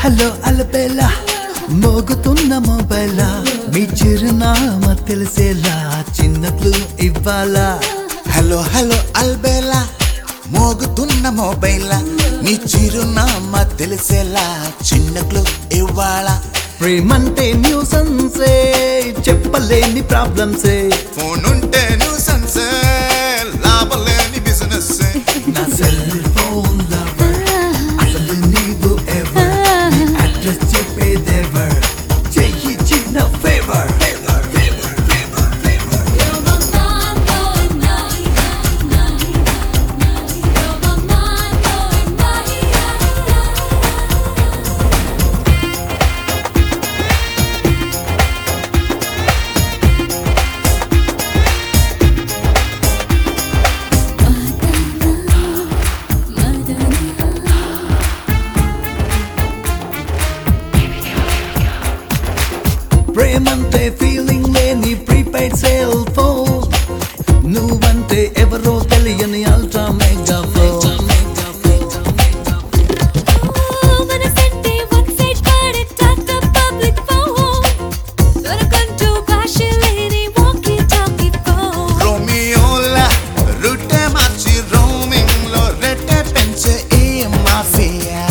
Hello అలబేలా మోగుతున్న మొబైలా మీ చిరునామా తెలిసేలా చిన్న క్లూ ఇవ్వాలా హలో హలో అల్బేలా మోగుతున్న మొబైలా మీ చిరునామా తెలిసేలా చిన్న క్లూ ఇవ్వాలా ప్రేమంటే న్యూసెన్సే చెప్పలేని ప్రాబ్లమ్సే ఫోన్ ఉంటే న్యూసెన్సే లాభలేని బిజినెస్ నా సెల్ ఫోన్ లవర్ అసలు నీవు ఎవర్ అడ్రస్ చెప్పేదెవర్ చెయ్యి చిన్న ఫేవర్ ప్రేమంటే ఫీలింగ్ లేని ప్రీపెయిడ్ సెల్ ఫోన్ నువ్వంటే ఎవరో తెలియని అల్ట్రా మెగా ఫోన్ రోమియోలా రూటే మార్చి రోమింగ్ లో రెట్టే పెంచే ఈ మాఫియా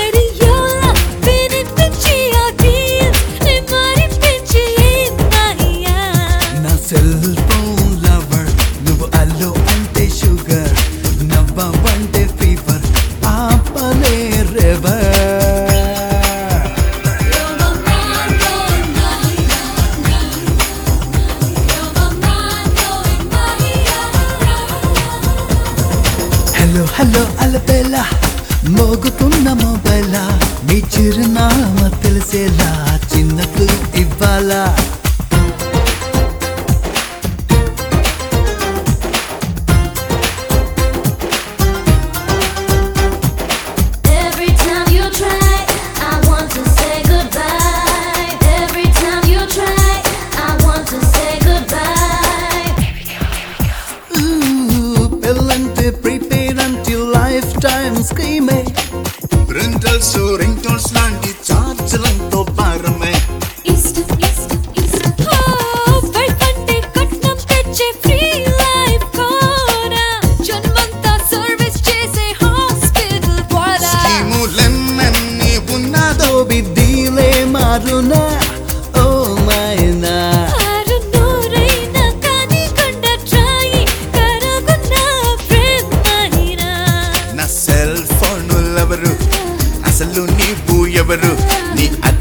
నా సెల్ ఫోన్ లవర్ నువ్వు అల్లు అంటే షుగర్ నవ్వంటే ఫీవర్ ఆపలే రివర్ హలో హలో అలబేలా మోగుతున్న మొబైలా మీ చిరునామా తెలిసేలా చిన్న క్లూ ఇవ్వాలా Every time you try, I want to say goodbye. Every time you try, I want to say goodbye. పెళ్ళంటే ప్రీపెయిడ్ అంటే లైఫ్ టైమ్ స్కీమే రెంటల్స్ రింగ్టోన్స్ లాంటి చార్జీలతో భారమే Oh, బయటంటే కట్నం తెచ్చే free life కూడా. జన్మంతా service చేసే hospital కూడా. స్కీములెన్నెన్ని ఉన్నదో బిద్దీలే మారునా ఓ మైనా ఆరు నూరైనా కానీ కొండ try కరగున్న ప్రేమైనా. నా సెల్ ఫోన్ లవరు అసలు నీవు ఎవరు నీ